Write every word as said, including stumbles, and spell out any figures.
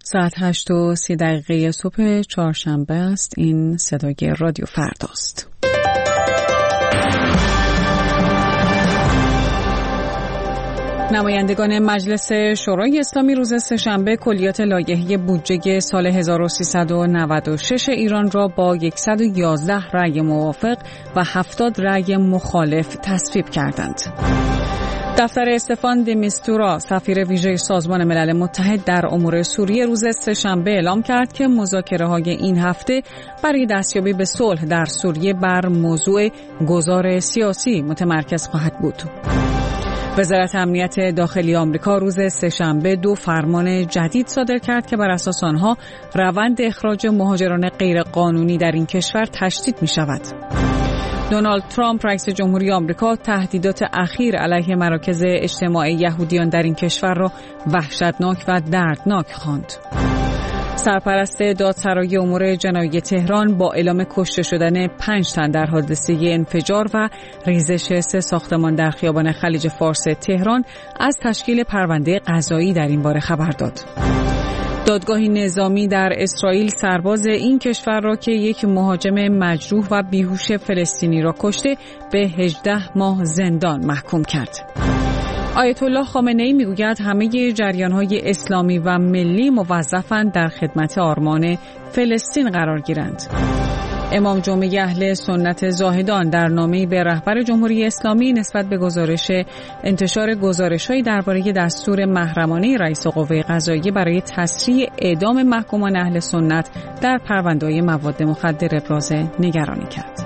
ساعت هشت و سی دقیقه صبح چهارشنبه است. این صدای رادیو فرداست. نمایندگان مجلس شورای اسلامی روز سه‌شنبه کلیات لایحه بودجه سال هزار و سیصد و نود و شش ایران را با صد و یازده رأی موافق و هفتاد رأی مخالف تصویب کردند. دفتر استفان د میستورا سفیر ویژه سازمان ملل متحد در امور سوریه روز سه‌شنبه اعلام کرد که مذاکره‌های این هفته برای دستیابی به صلح در سوریه بر موضوع گذار سیاسی متمرکز خواهد بود. وزارت امنیت داخلی آمریکا روز سه‌شنبه دو فرمان جدید صادر کرد که بر اساس آنها روند اخراج مهاجران غیرقانونی در این کشور تشدید می شود. دونالد ترامپ رئیس جمهوری آمریکا تهدیدات اخیر علیه مراکز اجتماعی یهودیان در این کشور را وحشتناک و دردناک خواند. سرپرست دادسرای امور جنایی تهران با اعلام کشته شدن پنج تن در حادثه انفجار و ریزش سه ساختمان در خیابان خلیج فارس تهران از تشکیل پرونده قضایی در این باره خبر داد. دادگاهی نظامی در اسرائیل سرباز این کشور را که یک مهاجم مجروح و بیهوش فلسطینی را کشته به هجده ماه زندان محکوم کرد. آیت الله خامنه‌ای میگوید همه جریان‌های اسلامی و ملی موظفند در خدمت آرمان فلسطین قرار گیرند. امام جمعه اهل سنت زاهدان در نامه‌ای به رهبر جمهوری اسلامی نسبت به گزارش انتشار گزارش‌هایی درباره دستور محرمانه رئیس قوه قضاییه برای تسریع اعدام محکومان اهل سنت در پرونده‌های مواد مخدر ابراز نگرانی کرد.